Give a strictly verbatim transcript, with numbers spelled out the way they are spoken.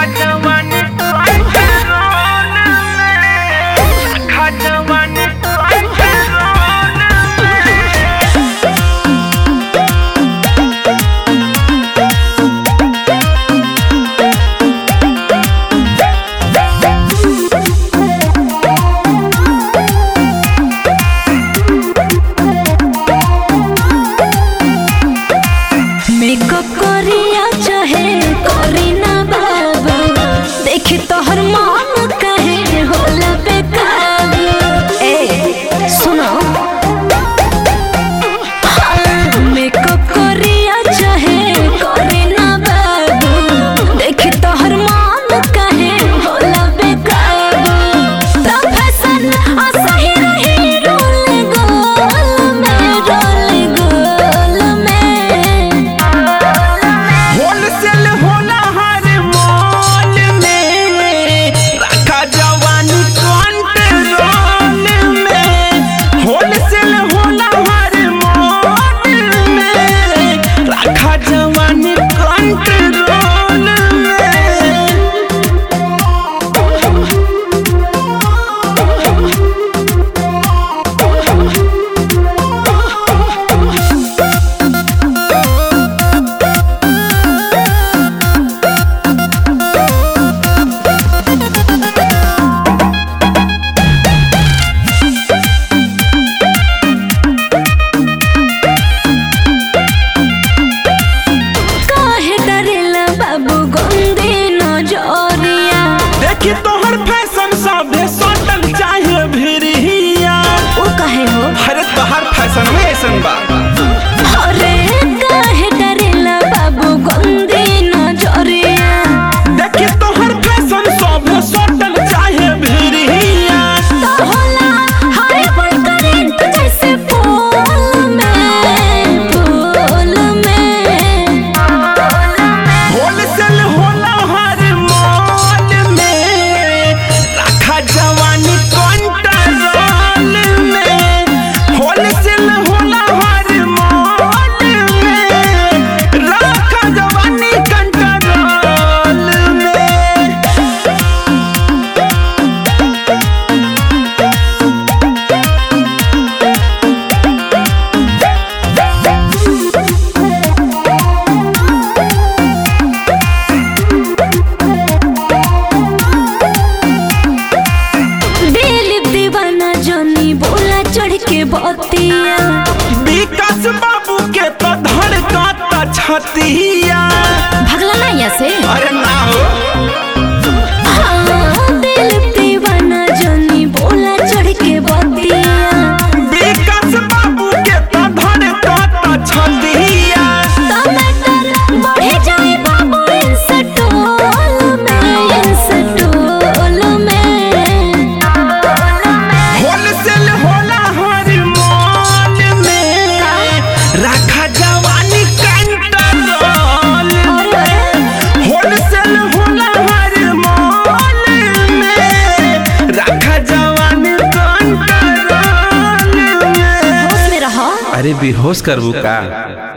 कि तोहर फैशन सबे सटल चाहे भिरिया ओ कहे हो अरे तोहर फैशन में ऐसन बा अरे काहे डरेला बाबू गंदी नजरिया देखि तोहर फैशन सबे सटल चाहे भिरिया तो होला हाय पर करंट जैसे फूल में फूल में होलसेल होला हर मॉल में रखा जवानी कंट्रोल में होलसेल होला हर मॉल में रखा जवानी कंट्रोल में। दिल दीवाना जोनी बोला चढ़ के बतिया विकास बाबू के तो धड़कता छतिया भगला ना यहाँ से अरे ना हो हाँ, दिल दीवाना जोनी बोला चढ़ के बतिया विकास बाबू के तो धड़कता छतिया टमाटर बढ़े जाए बाबू इंस्टॉल में इंस्टॉल में होलसेल होला हर मॉल में रखा जवानी कंट्रोल में होलसेल होला हर मॉल में रखा जवानी कंट्रोल में। होश में रहो अरे बेहोश करबू का।